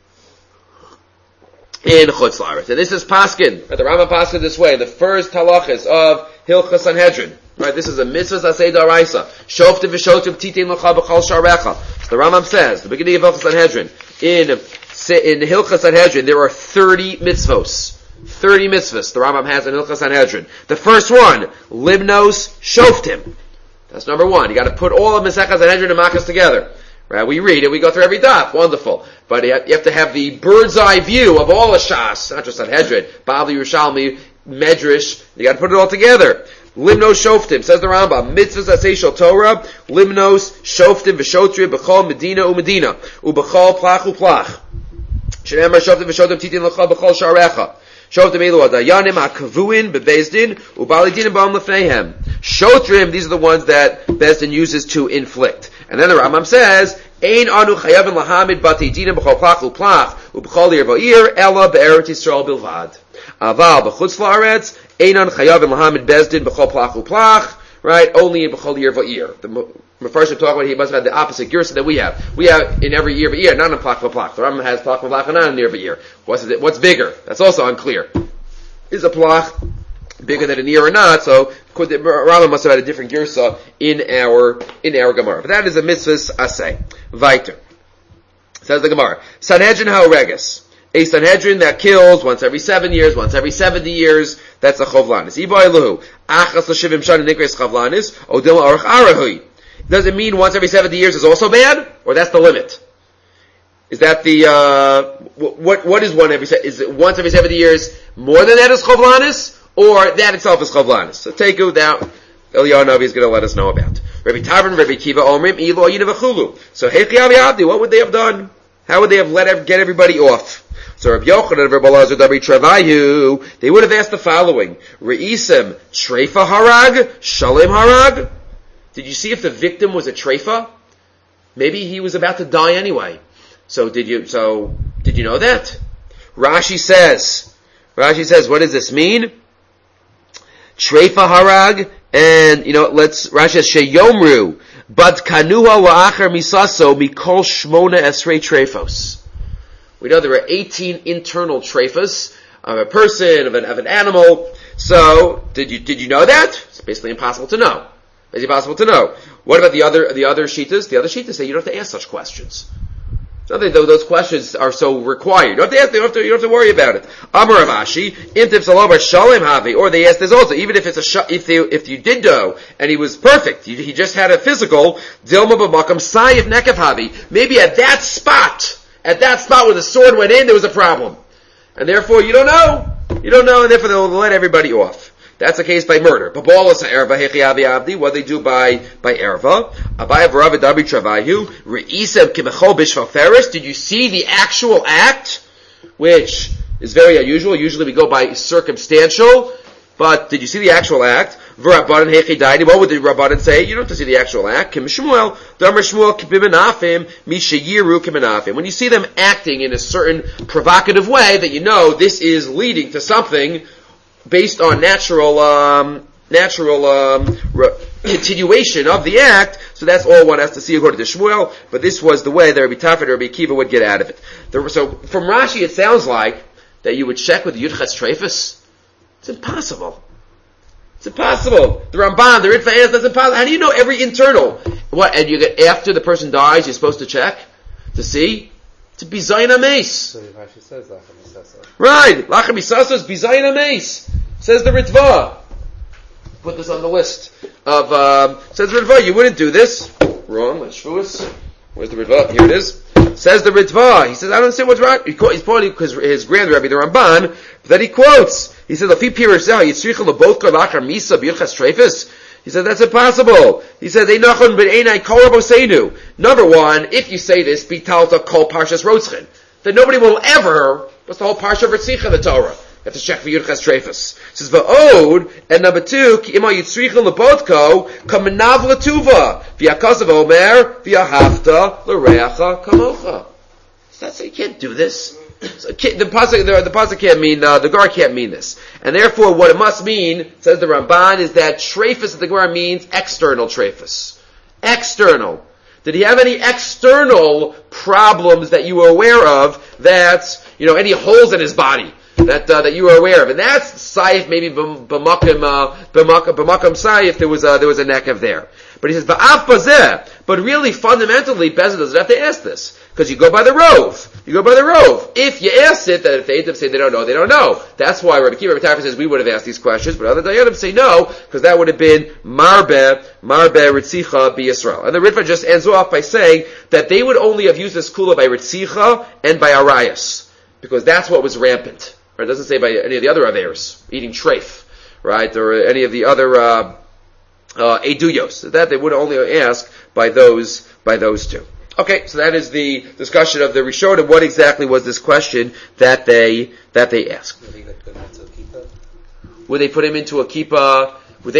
in Chutz La'aretz. And this is Paskin. The Rambam Paskin this way. The first halachas of Hilchas Sanhedrin. Right, this is a mitzvah asay daraisa. Shoftim v'shotim titin l'cha b'chol sharecha. The Rambam says, the beginning of Hilchas Sanhedrin, in Hilchas Sanhedrin, there are 30 mitzvos. 30 mitzvahs the Rambam has in Hilchas Sanhedrin. The first one, limnos shoftim. That's number one. You got to put all of Masechas Sanhedrin and Makkos together. Right, we read it, we go through every daf, wonderful. But you have to have the bird's eye view of all the Shas, not just Sanhedrin, Bavli, Yerushalmi, Medrash, you gotta put it all together. Limnos shoftim, says the Rambam, mitzvahs asay shel Torah, limnos shoftim v'shotrim b'chol medina u'medina, u'b'chol plach u'plach. Shenemar shoftim v'shotim titin l'cha b'chol sharecha. Shoftim elu adayanim ha'kavuin bebezdin u'bali dinim ba'am lefneihem. Shotrim, these are the ones that Bezdin uses to inflict. And then the Rambam says, Ein anu chayavin lahamid bati dinim b'chol plach u'plach u'b'chol yir v'ir ela be'eretz Yisrael bilvad. Aval b'chutz la'aretz ein anu chayavin lahamid Bezdin b'chol plach u'plach, right? Only in b'chol yir v'ir. The Mepharshim talk about he must have had the opposite girsa that we have. We have in every year v'ir, not in plach v'plach. The Rambam has plach v'plach and not in year v'ir. What's bigger? That's also unclear. Is a plach bigger than an ear or not? So the Rambam must have had a different girsa in our Gemara. But that is a mitzvahs asay. Vayter. Says the Gemara. Sanhedrin ha'oreges. A Sanhedrin that kills once every 7 years, once every 70 years, that's a chovlanis. Iba eluhu. Achas l'shivim shana nikres chovlanis. Odil arach arahui. Does it mean once every 70 years is also bad? Or that's the limit? Is that the, what is is it once every 70 years more than that is chovlanis? Or that itself is chovlanis? So take it down. Eliyahu Navi is going to let us know about. Rabbi Tavern, Rabbi Kiva, Omrim, Ilo, Yinavachulu. So, Hechi Avi Abdi, what would they have done? How would they have get everybody off? So, Rabbi Yochanan and Rabbi Elazar, Dabri Travayu, they would have asked the following. Re'isem, Treifa Harag, Shalem Harag? Did you see if the victim was a Treifa? Maybe he was about to die anyway. So did you know that? Rashi says, what does this mean? Treifa Harag, and, Rashi says, Sheyomru, Bad Kanuha La'achar Misaso, Mikol Shmona Esrei Treifos. We know there are 18 internal treifas of a person, of an animal. So, did you know that? It's basically impossible to know. It's impossible to know. What about the other shittas? The other shittas say you don't have to ask such questions. Something though those questions are so required. You don't have to worry about it. Amar Ravashi, Intiv Salomar Shalem Havi, or they ask this also, even if if you did know, and he was perfect, he just had a physical, Dilma B'makam Sayif Nekev Havi, maybe at that spot where the sword went in, there was a problem. And therefore you don't know, and therefore they'll let everybody off. That's the case by murder. What they do by erva? Did you see the actual act? Which is very unusual. Usually we go by circumstantial. But did you see the actual act? What would the Rabbanan say? You don't have to see the actual act. When you see them acting in a certain provocative way that you know this is leading to something based on natural continuation of the act, so that's all one has to see according to Shmuel, but this was the way that Rabbi Tafet or Rabbi Kiva would get out of it. So from Rashi it sounds like that you would check with Yudchatz Treifus. It's impossible. The Ramban, the Ritva asks, that's impossible. How do you know every internal? What, and you get, after the person dies, you're supposed to check? To see? To be Zayin HaMeis. So Rashi says Lachem Misaso. Right. Lachem Misaso is be Zayin HaMeis. Says the Ritva. Put this on the list of, says the Ritva, you wouldn't do this. Wrong, that's Shavuos. Where's the Ritva? Here it is. Says the Ritva. He says, I don't understand what's wrong. He's pointing because his grand Rabbi, the Ramban, that he quotes. He says, Lafi Pirasah, Yitzricha Lebodka Lachar Misa B'Yilchas Treifus. He said, that's impossible. He says, number one, if you say this, Bitalta Kol Parshas Rotzchen, then nobody will ever, what's the whole Parsha of Ritzicha in the Torah? You have to check for Yudchas Treifus. He says, Va'od, and number two, Ki ima Yitzricha Lebodko, Kamenav Latuva, V'yakasav Omer, V'yahafta, L'reacha, Kamocha. So that's, you can't do this. So the pasuk can't mean, the Gemara can't mean this. And therefore what it must mean, says the Ramban, is that treifus of the Gemara means external treifus. External. Did he have any external problems that you were aware of that, any holes in his body that you were aware of? And that's Saif, maybe b'makam Saif, there was a nekev there. But he says, Va'af bazeh. But really, fundamentally, Bezin doesn't have to ask this. Because you go by the rove. If you ask it, that if the Eidim say they don't know, they don't know. That's why Rabbi Kiva Rabbi says we would have asked these questions, but other Dayanim say no, because that would have been Marbe Ritzicha B'Yisrael. And the Ritva just ends off by saying that they would only have used this kula by Ritzicha and by Arayas. Because that's what was rampant. Right? It doesn't say by any of the other Averis, eating treif, right? Or any of the other, eduyos. That they would only ask by those two. Okay, so that is the discussion of the Rishon, and what exactly was this question that they asked. Would they put him into a kippah?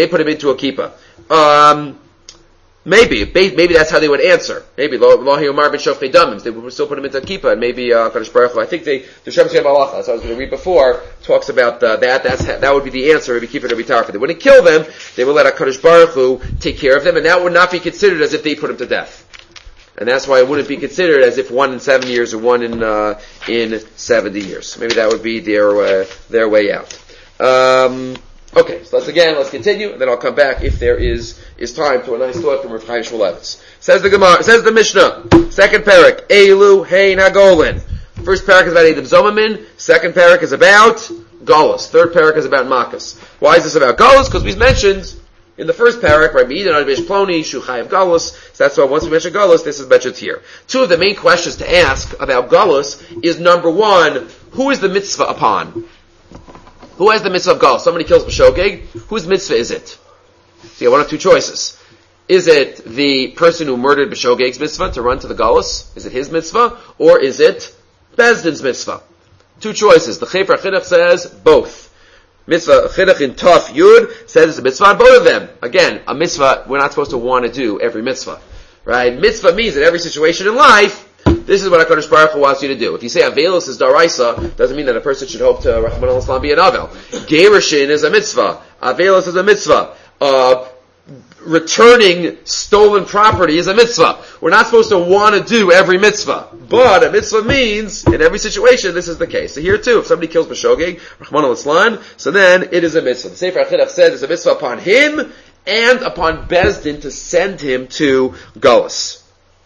Maybe that's how they would answer. Maybe Lohi Umar ben Shofei Damim. They would still put him into a kippah, and maybe Kadosh Baruch Hu. I think the Shem Tzvei Malacha, that's what I was going to read before, talks about that. That would be the answer. Maybe keep it Rabbi Tarfon. They wouldn't kill them. They would let Kadosh Baruch Hu take care of them, and that would not be considered as if they put him to death. And that's why it wouldn't be considered as if 1 in 7 years or 1 in 70 years. Maybe that would be their way out. Okay, so let's continue, and then I'll come back if there is time to a nice thought from Rav Chaim Shmulevitz. Says the Gemara, says the Mishnah, second parak, Elu Hein Hagolin. First parak is about Edom Zomamin, second parak is about Galus, third parak is about Makas. Why is this about Galus? Because we mentioned In the first parak, right, Me'idan on Bish Ploni, Shuchai of Galus, so that's why once we mention Galus, this is mentioned here. Two of the main questions to ask about Galus is number one, who is the mitzvah upon? Who has the mitzvah of Galus? Somebody kills B'shogeg, whose mitzvah is it? So you have one of two choices. Is it the person who murdered B'shogeg's mitzvah to run to the Galus? Is it his mitzvah? Or is it Bezdin's mitzvah? Two choices. The Chefer Chinuch says both. Mitzvah Chinuch in Taf Yud says it's a mitzvah on both of them. Again, a mitzvah we're not supposed to want to do every mitzvah. Right? Mitzvah means in every situation in life, this is what HaKadosh Baruch Hu wants you to do. If you say Avelis is Daraisa, doesn't mean that a person should hope to Rahman al-Islam be an Avel. Gerushin is a mitzvah. Avelis is a mitzvah. Returning stolen property is a mitzvah. We're not supposed to want to do every mitzvah. But a mitzvah means, in every situation, this is the case. So here too, if somebody kills B'shogeg, Rahman al-Islam, so then it is a mitzvah. The Sefer HaChinuch says it's a mitzvah upon him and upon Bezdin to send him to Galus.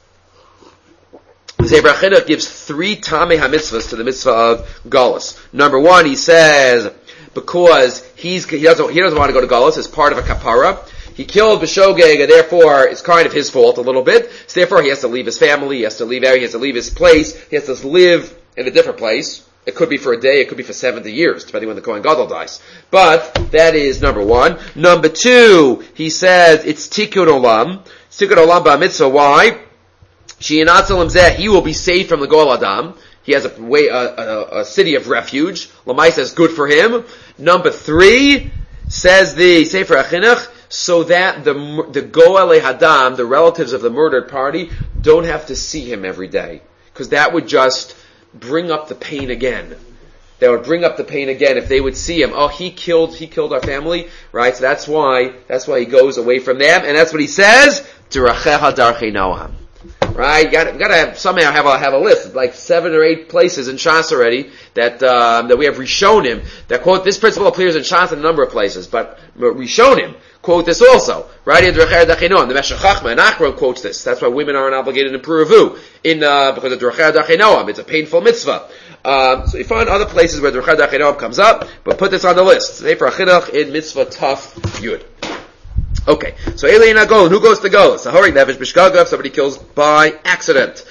The Sefer HaChinuch gives 3 Tamei HaMitzvahs to the mitzvah of Galus. Number 1, he says, because he doesn't want to go to Galus as part of a kapara. He killed B'shogeg, and therefore it's kind of his fault a little bit. So therefore he has to leave his family, he has to leave his place, he has to live in a different place. It could be for a day, it could be for 70 years, depending when the Kohen Gadol dies. But that is number 1. Number 2, he says it's Tikkun Olam. It's Tikkun Olam ba'mitzvah. Why? He will be saved from the Gol Adam. He has a city of refuge. Lamai says good for him. Number 3, says the Sefer HaChinuch, so that the Go'alei Hadam, the relatives of the murdered party, don't have to see him every day. Because that would just bring up the pain again. That would bring up the pain again if they would see him. Oh, he killed our family, right? So that's why he goes away from them, and that's what he says, D'rachecha darchei Noam. Right? You gotta somehow have a list, like 7 or 8 places in Shas already that we have Rishonim that quote this principle appears in Shas in a number of places, but Rishonim quote this also. Right? The Meshech Chachma and Achron quotes this. That's why women aren't obligated in Puravu because of D'rachecha darchei Noam. It's a painful mitzvah. So you find other places where D'rachecha darchei Noam comes up, but put this on the list. Sefer HaChinuch in Mitzvah Taf Yud. Okay, so Elein HaGolin, who goes to Galus? Ahori Nevesh B'shgagav, somebody kills by accident.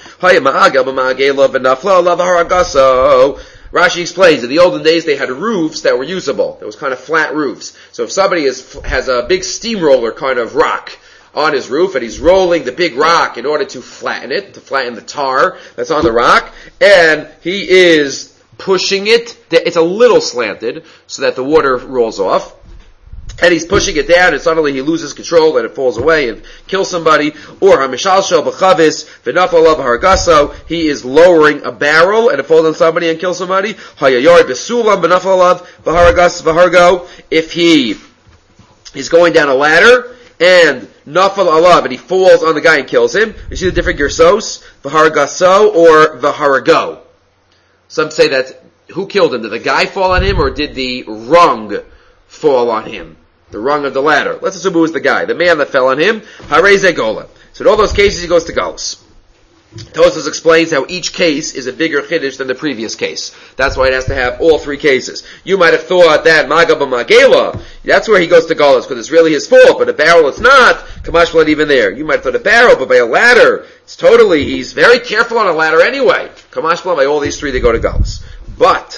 Rashi explains, in the olden days they had roofs that were usable. There was kind of flat roofs. So if somebody has a big steamroller kind of rock on his roof, and he's rolling the big rock in order to flatten the tar that's on the rock, and he is pushing it, it's a little slanted, so that the water rolls off, and he's pushing it down, and suddenly he loses control, and it falls away and kills somebody. Or Hamishal B'chavis V'nafal Hargaso, he is lowering a barrel, and it falls on somebody and kills somebody. Hayayor B'sulam B'nafal V'hargo, if he is going down a ladder, and Nafal Alav, and he falls on the guy and kills him. You see the different Gersos? V'hargaso or V'harago. Some say that, who killed him? Did the guy fall on him, or did the rung fall on him? The rung of the ladder. Let's assume it was the guy, the man that fell on him. Hareze Gola. So in all those cases he goes to Galus. Tosfos explains how each case is a bigger chiddush than the previous case. That's why it has to have all 3 cases. You might have thought that Maga b'Magela, that's where he goes to Galus, because it's really his fault, but a barrel it's not. Kamash blood even there. You might have thought a barrel, but by a ladder, he's very careful on a ladder anyway. Kamash blood, by all these 3 they go to Galus. But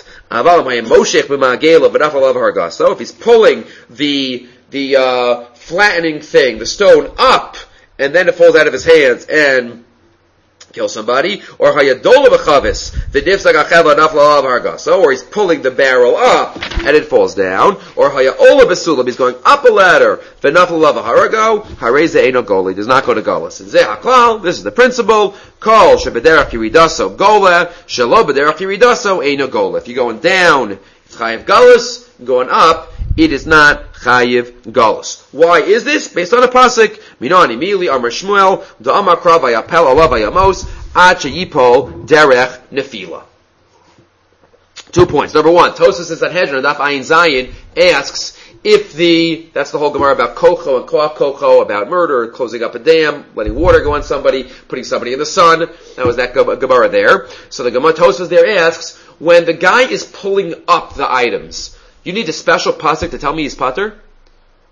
so if he's pulling the flattening thing, the stone up, and then it falls out of his hands and kill somebody, or hayadola b'chavis v'difsag acheva nafla hargaso, or he's pulling the barrel up and it falls down, or hayaola b'sulam, he's going up a ladder v'nafla harago, hareze eino goli, does not go to Galus. And zeh haklal, this is the principle. Kol shebederach yiridaso gola, shelo bederach yiridaso eino gola. If you're going down, it's chayiv Galus. Going up, it is not chayiv Galus. Why is this? Based on a pasuk. Minani mili amar Shmuel da'amar krav vayapel alav vayamos ad sheyipol derech nefila. 2 points. Number 1, Tosfos in Sanhedrin, Daf Ayin Zayin, asks if that's the whole Gemara about kocho and koach kocho, about murder, closing up a dam, letting water go on somebody, putting somebody in the sun. That was that Gemara there. So the Gemara Tosfos there asks, when the guy is pulling up the items, you need a special pasuk to tell me he's pater?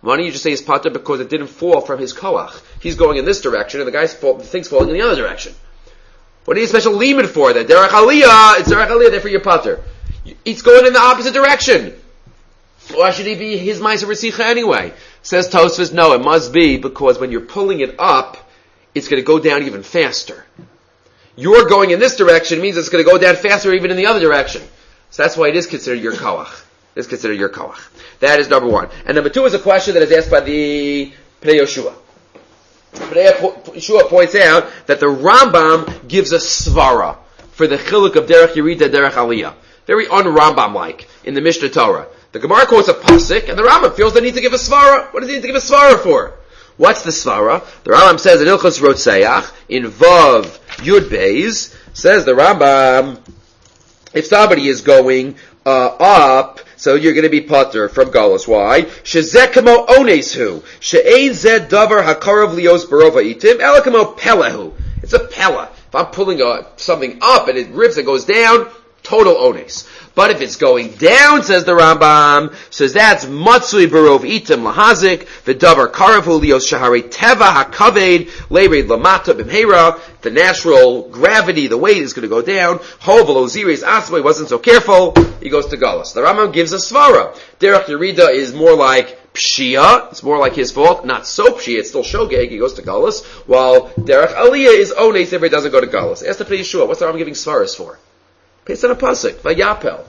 Why don't you just say he's pater because it didn't fall from his koach? He's going in this direction, and the thing's falling in the other direction. What do you need a special limit for that? Derech Aliyah, it's Derech Aliyah, therefore you're pater. It's going in the opposite direction. Why should he be his Ma'aser Resicha anyway? Says Tosfos, no, it must be because when you're pulling it up, it's going to go down even faster. You're going in this direction means it's going to go down faster even in the other direction. So that's why it is considered your koach. It is considered your koach. That is number one. And number two is a question that is asked by the Pnei Yoshua. Pnei Yoshua points out that the Rambam gives a svara for the chiluk of derech yerida, derech aliyah. Very un-Rambam-like in the Mishnah Torah. The Gemara quotes a pasuk, and the Rambam feels the need to give a svara. What does he need to give a svara for? What's the svara? The Rambam says in Ilchos Rotzeach, in Vav Yud Beis, says the Rambam, if somebody is going up, so you're going to be pater from galus. Why? Shezeh kamo onesu, she'ein zed davar hakarav lios barova itim, ela kamo pelehu. It's a pella. If I'm pulling something up and it rips and goes down, total ones. But if it's going down, says the Rambam, says that's matzui barov itim lahazik, v'davar karavu lios shahare teva hakaved, leired lamata b'mheira, the natural gravity, the weight is going to go down. Hovelo ziris asma, wasn't so careful, he goes to galus. The Rambam gives a svara. Derech Yerida is more like pshia, it's more like his fault, not so pshia, it's still shogeg, he goes to galus, while Derech Aliyah is ones if he doesn't go to galus. Ask the Pnei Yeshua, what's the Rambam giving svaras for? Based on a pasuk, vayapel.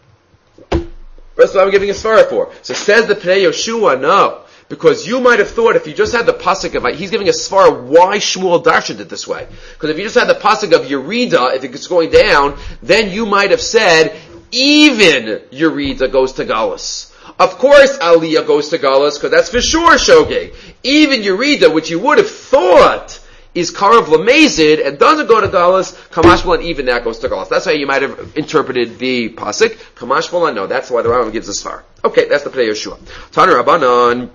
That's what I'm giving a svara for. So says the Pnei Yoshua, no. Because you might have thought if you just had the pasuk of, he's giving a svara why Shmuel darshaned it this way. Because if you just had the pasuk of Yerida, if it's going down, then you might have said, even Yerida goes to galus. Of course Aliyah goes to galus, because that's for sure shogeg. Even Yerida, which you would have thought is Karav Lamezid and doesn't go to Galus, Kamashmalan, even that goes to Galus. That's how you might have interpreted the pasuk. Kamashmalan, no, that's why the Rambam gives us far. Okay, that's the Pnei Yoshua. Tanur Rabbanan,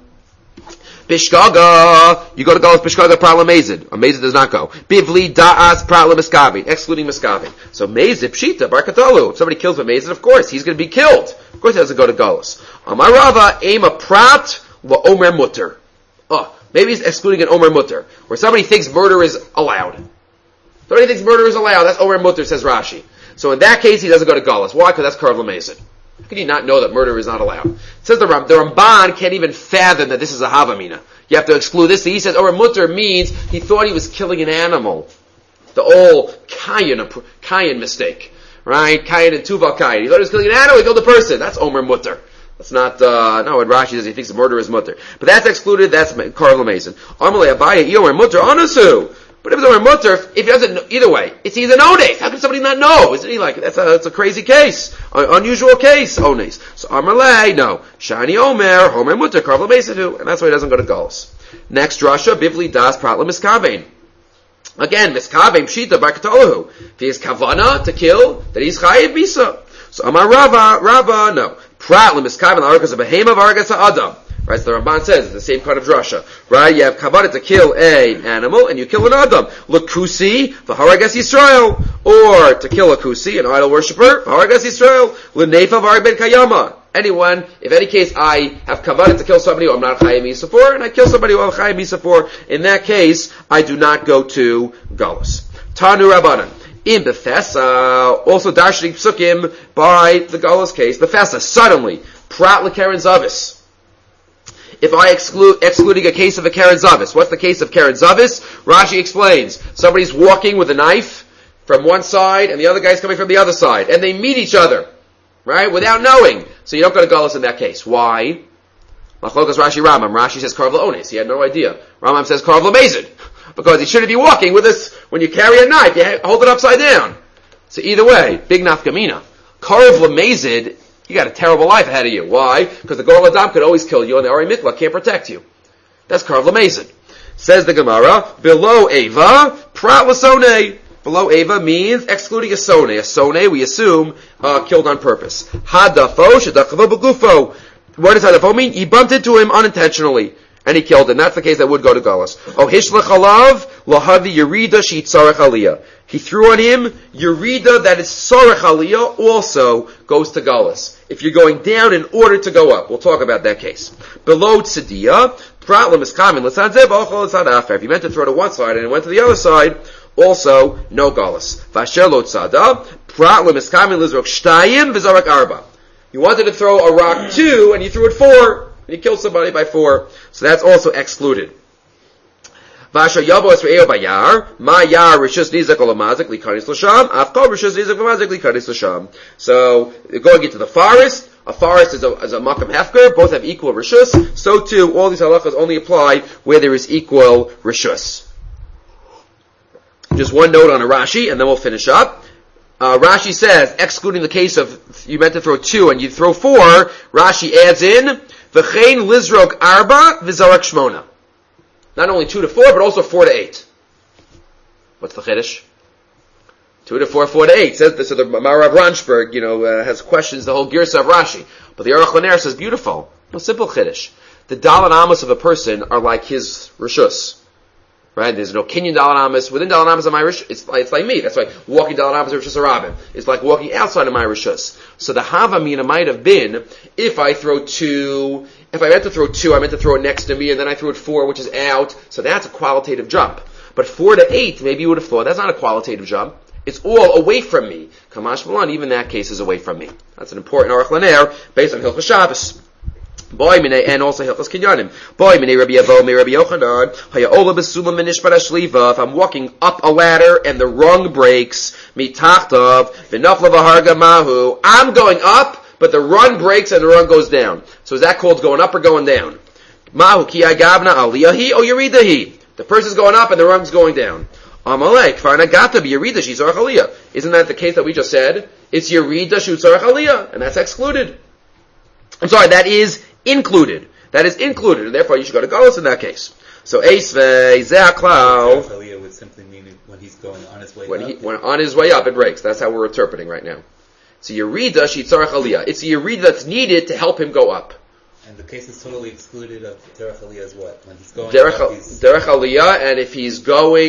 Bishgaga, you go to Galus, Bishgaga, Prat Lamezid. Lamezid does not go. Bivli Da'as Prat Lameskavin, excluding Meskavin. So Mezid, Pshita, Barkatalu. If somebody kills Mezid, of course, he's going to be killed. Of course he doesn't go to Galus. Amarava, Ema Prat, La Omer Mutter. Oh. Maybe he's excluding an Omer Mutter, where somebody thinks murder is allowed. Somebody thinks murder is allowed, that's Omer Mutter, says Rashi. So in that case, he doesn't go to Galus. Why? Because that's Karav Lamezid. How can you not know that murder is not allowed? It says the Ramban can't even fathom that this is a Havamina. You have to exclude this. So he says Omer Mutter means he thought he was killing an animal. The old Kayin mistake. Right? Kayin and Tuval Kayin. He thought he was killing an animal, he killed a person. That's Omer Mutter. That's not, no, what Rashi says, he thinks the murder is mutter. But that's excluded, that's Karl Mason. Amalei Abaye, Eomer Mutter, Anasu. But if it's Omer Mutter, if he doesn't know, either way, it's he's an Ones. How can somebody not know? Isn't he like, that's a crazy case. Unusual case, Ones. So Amalei, no. Shani Omer, Homer Mutter, Karl Mason too. And that's why he doesn't go to Galus. Next, Rasha, Bivli Das Pratla Miskavein. Again, Miskavein, Pshita, Barkatalahu. If he has Kavana to kill, then he's Chayiv Bisa. So Amar Rava, no. Prat l'miskaven l'aragas of behema v'aragas ha'adam. Right, so the Ramban says it's the same kind of drasha. Right, you have kavana to kill an animal and you kill an adam. L'kusi v'haragas Yisrael, or to kill a kusi, an idol worshipper, v'haragas Yisrael, l'neifa v'harag ben kayama. Anyone, if any case I have kavana to kill somebody who I'm not chayim misa for, and I kill somebody who I'm chayim misa for, in that case I do not go to galus. Tanu Rabbanan. In Bethesa, also darshaning psukim by the Galus case, Bethesa, suddenly, Prat l'Keren Zavis. If I excluding a case of a Keren Zavis, what's the case of Keren Zavis? Rashi explains, somebody's walking with a knife from one side, and the other guy's coming from the other side, and they meet each other, right, without knowing. So you don't go to Galus in that case. Why? Machlokas Rashi Ramam. Rashi says Karv l'Ones. He had no idea. Ramam says Karv l'Mezid. Because he shouldn't be walking with this, when you carry a knife, you hold it upside down. So either way, big nafkamina. Karv l'Mezid, you got a terrible life ahead of you. Why? Because the Goral Adam could always kill you, and the Ari Mikla can't protect you. That's Karv l'Mezid. Says the Gemara, below Eva, Prat l'Sonei. Below Eva means excluding a Sone. A Sone, we assume, killed on purpose. Hadafo, shedachavo b'gufo. What does Hadafo mean? He bumped into him unintentionally. And he killed him. That's the case that would go to Galus. Oh, Hishlach alav lahavi yerida she'itzarech aliyah. He threw on him yerida that is sarech aliyah also goes to galus. If you're going down in order to go up, we'll talk about that case. Below tzediyah, problem is common. If you meant to throw to one side and it went to the other side, also no galus. Vasher lo tzada, problem is common. Lizrok shtayim v'zarak arba. You wanted to throw a rock 2 and you threw it 4 and you killed somebody by 4, so that's also excluded. Vasha yabo esre'eo bayar, ma yar rishus nizak olamazik likaris l'sham, afkol rishus nizak olamazik likaris l'sham. So, going into the forest, a forest is a makam hefker, both have equal rishus, so too, all these halachas only apply where there is equal rishus. Just one note on a Rashi, and then we'll finish up. Rashi says, excluding the case of, you meant to throw 2 and you throw 4, Rashi adds in, v'chein lizrok arba v'zarak shmona. Not only 2 to 4, but also 4 to 8. What's the chiddush? 2 to 4, 4 to 8. Says this, so the Marav Ranshberg, has questions the whole girsa of Rashi. But the Aruch LaNer says, beautiful. No, simple chiddush. The Dalan Amos of a person are like his rishus. Right? There's no kinyan Dalan Amos. Within Dalan Amos of my rishus, it's like me. That's why walking Dalan Amos of Rishus Harabim is like walking outside of my rishus. So the Havamina might have been, if I meant to throw 2, I meant to throw it next to me, and then I threw it 4, which is out. So that's a qualitative jump. But 4 to 8, maybe you would have thought, that's not a qualitative jump. It's all away from me. Kamash Malan, even that case is away from me. That's an important Aruch LaNer, based on Hilchos Shabbos. Boy minei, and also Hilchos Kinyanim. Boy minei Rabbi Yavo, me Rabbi Yochanan, haya'ola b'sulam minishbar hashliva. If I'm walking up a ladder and the rung breaks, mitachtav, v'nafla v'harga mahu. I'm going up, but the rung breaks and the rung goes down. So is that called going up or going down? Mahu ki agavna aliyahi o yeridahi. The person's going up and the rung's going down. Amalek, farnagata bi yerida shizarach aliyah. Isn't that the case that we just said? It's yerida shutzarach aliyah, and that's excluded. I'm sorry, that is included. That is included, and therefore you should go to galus in that case. So Eisvei Ze'aklau. Aliyah would simply mean when he's going on his way up. When on his way up, it breaks. That's how we're interpreting right now. So Yerida Shitzarach Aliyah. It's a Yerida that's needed to help him go up. And the case is totally excluded of Derech Aliyah as what? When he's going Derech up, Aliyah, and if he's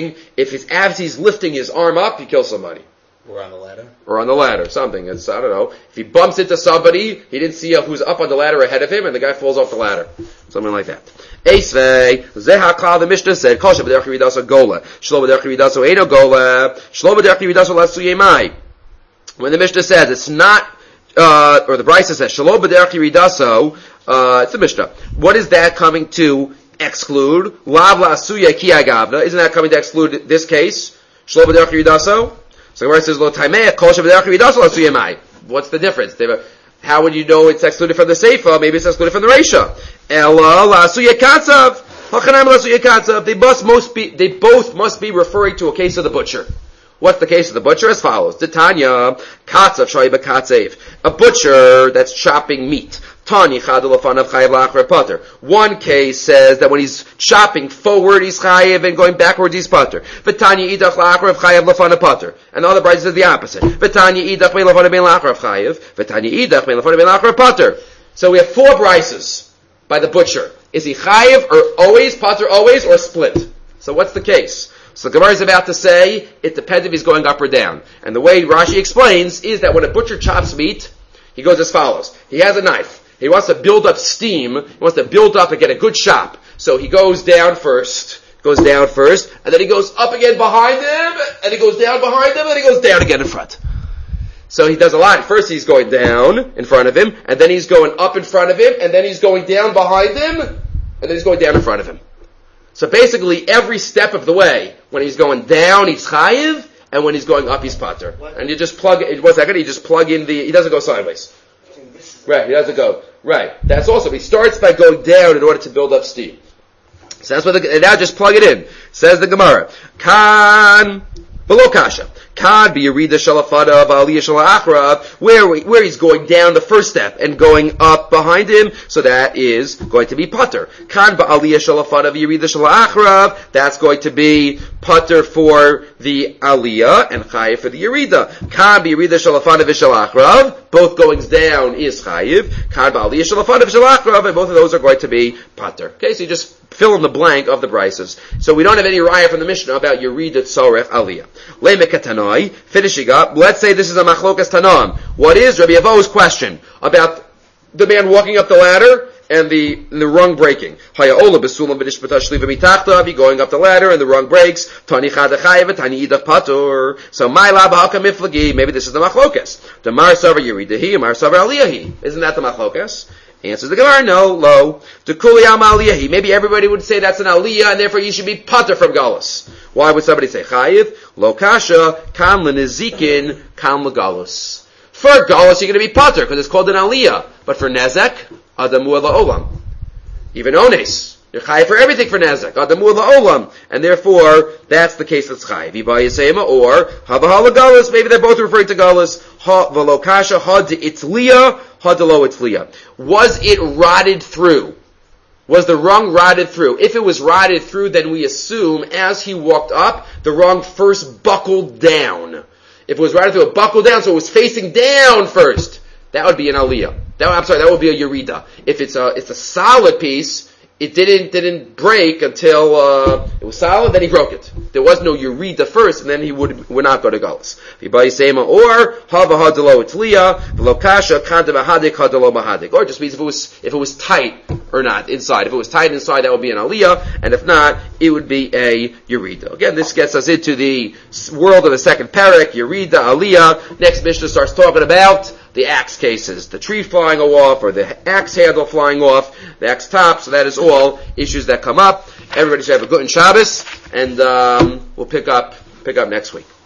as he's lifting his arm up, he kills somebody. Or on the ladder? Or on the ladder, something. I don't know. If he bumps into somebody, he didn't see who's up on the ladder ahead of him, and the guy falls off the ladder. Something like that. Eisvei, Zehakal, the Mishnah said, Kol Shabbat Derech Ridaso Gola, Shlo B'derech Ridaso Eino Gola, Shlo B'derech Ridaso Lasu Yemai. When the Mishnah says it's not, or the Brisa says, Shlo B'derech Ridaso, it's the Mishnah. What is that coming to exclude? Lav La'asuya Ki Agavna. Isn't that coming to exclude this case? Shlo B'derech Ridaso? So the Gemara says, "Lo taimei kol shebederech ridaso lasu yemai." What's the difference? How would you know it's excluded from the Seifa? Maybe it's excluded from the Reisha. Ela lasu yekatzav. Hachanam lasu yekatzav. They both must be referring to a case of the butcher. What's the case of the butcher? As follows: Titania katzav shoy bekatzev. A butcher that's chopping meat. One case says that when he's chopping forward, he's chayiv, and going backwards, he's pater. And the other bride says the opposite. So we have 4 brises by the butcher. Is he chayiv, or always, pater always, or split? So what's the case? So the Gemara is about to say, it depends if he's going up or down. And the way Rashi explains is that when a butcher chops meat, he goes as follows. He has a knife. He wants to build up steam. He wants to build up and get a good chop. So he goes down first, and then he goes up again behind him, and he goes down behind him, and he goes down again in front. So he does a lot. First he's going down in front of him, and then he's going up in front of him, and then he's going down behind him, and then he's going down in front of him. So basically every step of the way, when he's going down, he's chayiv, and when he's going up, he's pater. And you just plug in he doesn't go sideways. Right, he doesn't go. Right. That's also, he starts by going down in order to build up steam. So that's what now just plug it in. Says the Gemara. Kan, below kasha. Kad be Yerida Shalafada of Aliyah Shalachra, where he's going down the first step and going up behind him, so that is going to be putter. Kad be Aliyah Shalafada of Yerida Shalachra, that's going to be putter for the Aliyah and Chayiv for the Yerida. Kad be Yerida Shalafada Vishalachra, both goings down is Chayiv. Kad be Aliyah Shalafada Vishalachra, and both of those are going to be putter. Okay, so you just fill in the blank of the brises. So we don't have any raya from the Mishnah about Yerida Tzorech Aliyah. Le'mekatanoi, finishing up, let's say this is a machlokas Tanam. What is Rabbi Avo's question about the man walking up the ladder and the rung breaking? Haya'ola besulam v'nishpata shliva mitachtav, going up the ladder and the rung breaks. Tani chad chayev, tani idach patur. So my lab ha'akam miflagi, maybe this is the machlokas. The mar savar Yeridahi, mar savar Aliyahi. Isn't that the machlokas? Answers the Gemara, no, lo. To kuliyam aliyahi. Maybe everybody would say that's an aliyah, and therefore you should be putter from galus. Why would somebody say chayiv? Lo kasha, kam l'nezikin, kam l'galus. For galus, you're going to be putter, because it's called an aliyah. But for nezek, adamu la'olam. Even ones. You're chayiv for everything for nezek. Adamu la'olam. And therefore, that's the case that's chayiv. Iba yisema, or, havahala galus. Maybe they're both referring to galus. Ha v'lo kasha, ha de'itzliya, ha de'lo itzliya. Was it rotted through? Was the rung rotted through? If it was rotted through, then we assume as he walked up, the rung first buckled down. If it was rotted through, it buckled down, so it was facing down first. That would be an aliyah. That would be a yerida. If it's a solid piece, it didn't break until it was solid, then he broke it. There was no yerida first, and then he would not go to galus. Or or just means if it was tight or not inside. If it was tight inside, that would be an aliyah, and if not, it would be a yerida. Again, this gets us into the world of the second parak, yerida, aliyah. Next Mishnah starts talking about the axe cases, the tree flying off, or the axe handle flying off, the axe top. So that is all issues that come up. Everybody should have a good Shabbos, and we'll pick up next week.